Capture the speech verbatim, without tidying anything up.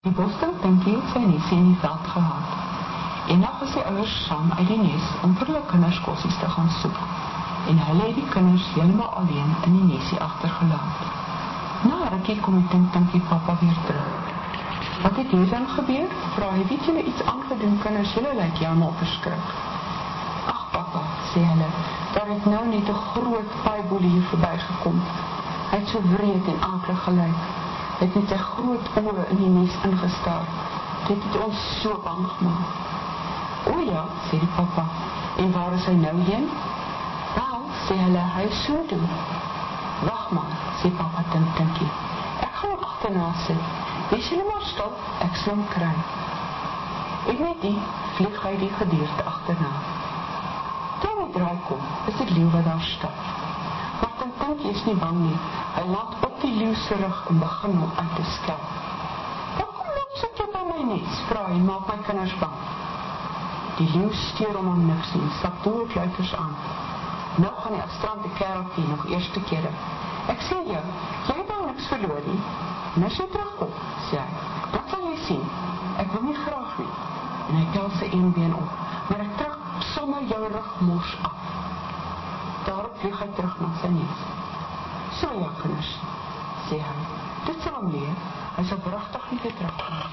Die bosdinkie het sy nesie in die veld gehad. Eendag was die ouers saam uit die nes om vir hulle kinders kossies te gaan soek. En hulle het die kinders helemaal alleen in die nesie agtergelaat. Na rukkie kom die Tink-Tinkie papa weer terug. Wat het hier dan gebeur? Vra hy, weet julle iets aangedoen, kinders, julle lyk helemaal verskrik. Ag papa, sê hulle, daar het nou net 'n groot paaiboelie hier voorbij gekom. Hy het so wreed en akelig gelyk. Hy het met sy groot oë in die nes ingestaar. Dit het ons so bang gemaak. O ja, sê die papa, en waar is hy nou heen? Wel, sê hulle, hy is so doen. Wag maar, sê papa Tink-Tinkie, ek gaan hom agterna sit. Wees julle maar stil, ek sal hom kry. En met die vlieg hy die gedierte agterna. Toe hy draai kom, is die leeu wat daar stap. Maar Tink-Tinkie is nie bang nie. Hy laat op die leeu se rug en begin hom uit te skel. Wat kom loop sit jy by my nes? Vra hy, maak my kinders bang. Die leeu steur om hom niks nie, stap doodluiters aan. Nou gaan die afstrand die kerelkie nog eerste kere. Ek sê jou, jy het al niks verloor nie. En as jy terugkom, sê hy, dan sal jy sien, ek wil nie graag nie. En hy tel sy een been op, maar ek trek sommer jou rugmors af. Daarop vlieg hy terug na sy nes. So ja, kinders, sê hy, dit sal hom leer, hy sal berigtig nie weer terugkom.